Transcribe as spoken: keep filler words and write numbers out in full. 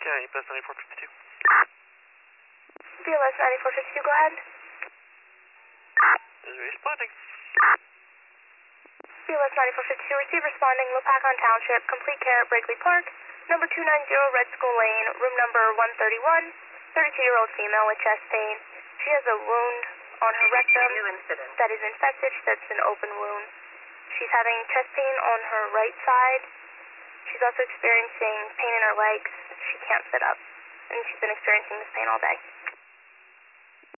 Yeah, E P S ninety-four fifty-two. B L S ninety-four fifty-two, go ahead. Is responding. B L S ninety-four fifty-two, receive responding, Lopakon Township, complete care at Breakley Park, number two ninety Red School Lane, room number one thirty-one, thirty-two-year-old female with chest pain. She has a wound on her rectum that is infected. She said it's an open wound. She's having chest pain on her right side. She's also experiencing pain in her legs. She can't sit up, and she's been experiencing this pain all day.